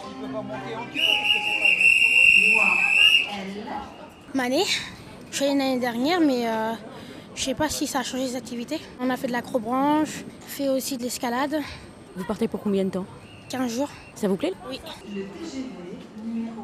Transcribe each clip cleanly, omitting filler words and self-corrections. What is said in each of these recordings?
Il peut pas monter en queue parce que c'est pas une Mané, je suis allée l'année dernière, mais je sais pas si ça a changé les activités. On a fait de l'acrobranche, fait aussi de l'escalade. Vous partez pour combien de temps? 15 jours. Ça vous plaît? Oui. Le TGV numéro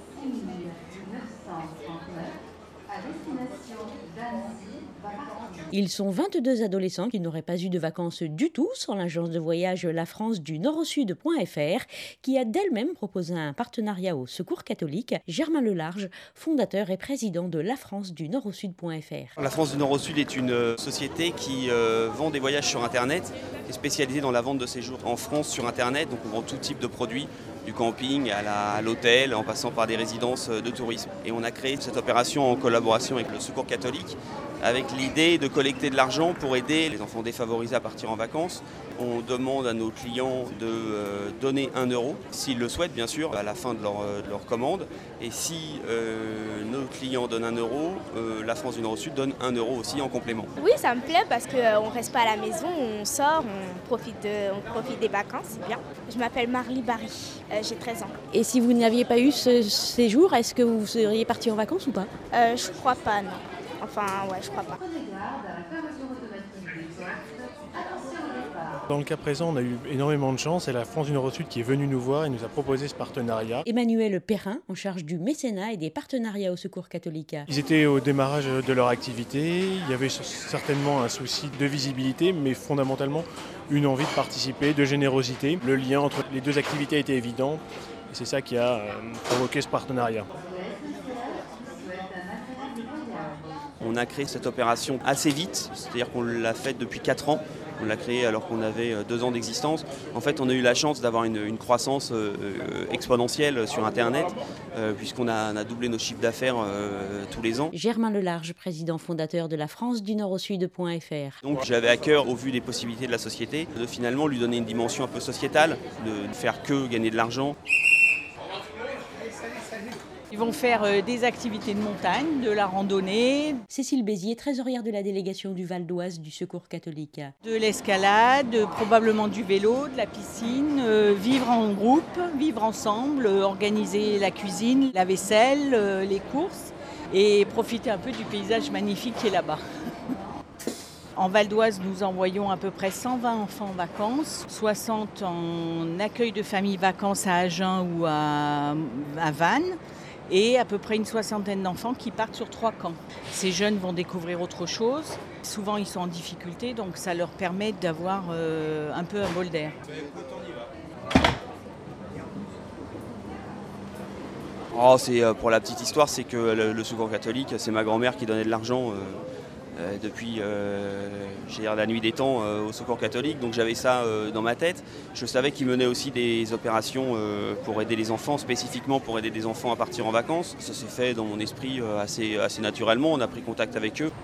6939 à destination d'Annecy va partir. Ils sont 22 adolescents qui n'auraient pas eu de vacances du tout sans l'agence de voyage La France du Nord au Sud.fr qui a d'elle-même proposé un partenariat au Secours catholique. Germain Lelarge, fondateur et président de La France du Nord au Sud.fr. La France du Nord au Sud est une société qui vend des voyages sur Internet, qui est spécialisée dans la vente de séjours en France sur Internet. Donc on vend tout type de produits, du camping à l'hôtel, en passant par des résidences de tourisme. Et on a créé cette opération en collaboration avec le Secours catholique, avec l'idée de collecter de l'argent pour aider les enfants défavorisés à partir en vacances. On demande à nos clients de donner 1 euro, s'ils le souhaitent bien sûr, à la fin de leur commande. Et si nos clients donnent 1 euro, la France du Nord au Sud donne 1 euro aussi en complément. Oui, ça me plaît parce qu'on ne reste pas à la maison, on sort, on profite des vacances, c'est bien. Je m'appelle Marly Barry, j'ai 13 ans. Et si vous n'aviez pas eu ce séjour, est-ce que vous seriez parti en vacances ou pas? Je crois pas, non. Enfin, ouais, je crois pas. Prenez garde à la fermeture automatique des portes. Attention au départ. Dans le cas présent, on a eu énormément de chance et la France du Nord au Sud qui est venue nous voir et nous a proposé ce partenariat. Emmanuel Perrin, en charge du mécénat et des partenariats au Secours catholique. Ils étaient au démarrage de leur activité, il y avait certainement un souci de visibilité, mais fondamentalement une envie de participer, de générosité. Le lien entre les deux activités était évident et c'est ça qui a provoqué ce partenariat. On a créé cette opération assez vite, c'est-à-dire qu'on l'a faite depuis 4 ans. On l'a créée alors qu'on avait 2 ans d'existence. En fait, on a eu la chance d'avoir une croissance exponentielle sur Internet, puisqu'on a doublé nos chiffres d'affaires tous les ans. Germain Lelarge, président fondateur de La France du Nord au Sud.fr. Donc j'avais à cœur, au vu des possibilités de la société, de finalement lui donner une dimension un peu sociétale, de ne faire que gagner de l'argent. Ils vont faire des activités de montagne, de la randonnée, Cécile Bézier, trésorière de la délégation du Val d'Oise du Secours catholique. de l'escalade, probablement du vélo, de la piscine, vivre en groupe, vivre ensemble, organiser la cuisine, la vaisselle, les courses et profiter un peu du paysage magnifique qui est là-bas. En Val d'Oise, nous envoyons à peu près 120 enfants en vacances, 60 en accueil de famille vacances à Agen ou à Vannes, et à peu près une 60aine d'enfants qui partent sur 3 camps. Ces jeunes vont découvrir autre chose. Souvent, ils sont en difficulté, donc ça leur permet d'avoir un peu un bol d'air. Oh, pour la petite histoire, c'est que le Secours catholique, c'est ma grand-mère qui donnait de l'argent depuis la nuit des temps au Secours catholique, donc j'avais ça dans ma tête. Je savais qu'ils menaient aussi des opérations pour aider les enfants, spécifiquement pour aider des enfants à partir en vacances. Ça s'est fait dans mon esprit assez naturellement, on a pris contact avec eux.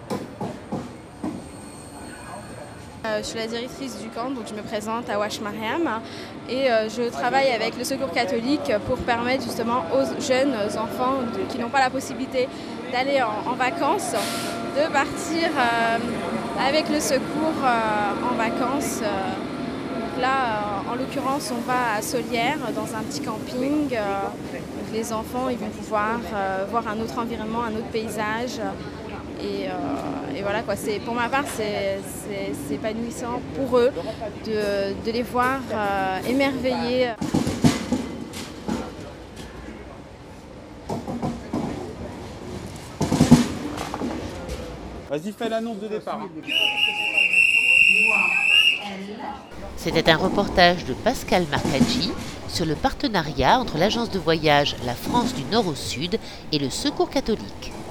Je suis la directrice du camp, donc je me présente à Wash Mariam et je travaille avec le Secours catholique pour permettre justement aux jeunes enfants qui n'ont pas la possibilité d'aller en vacances de partir avec le secours en vacances. Donc là, en l'occurrence, on va à Solières dans un petit camping. Donc les enfants ils vont pouvoir voir un autre environnement, un autre paysage. Et voilà quoi, pour ma part, c'est épanouissant pour eux de les voir émerveillés. Vas-y, fais l'annonce de départ. C'était un reportage de Pascal Marcaggi sur le partenariat entre l'agence de voyage La France du Nord au Sud et le Secours catholique.